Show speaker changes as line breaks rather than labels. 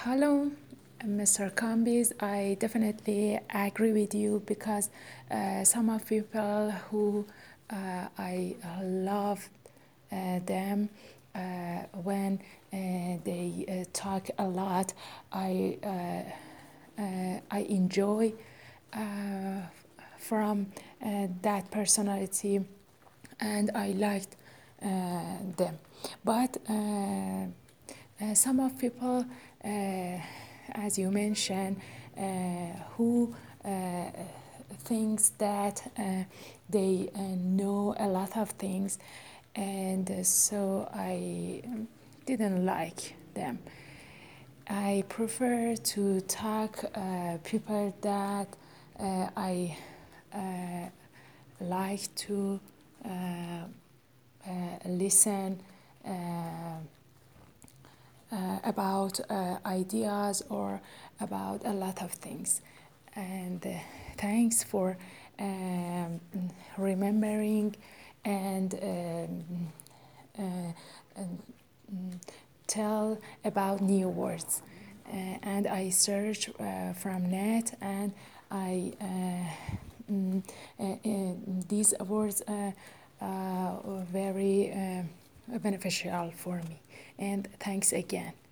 Hello, Mr. Combis. I definitely agree with you because some of people who I love them when they talk a lot. I enjoy from that personality, and I liked them. But some of people, as you mentioned, who thinks that they know a lot of things, and so I didn't like them. I prefer to talk people that I like to listen about ideas or about a lot of things. And thanks for remembering and tell about new words. And I search from net, and I these words very beneficial for me. And thanks again.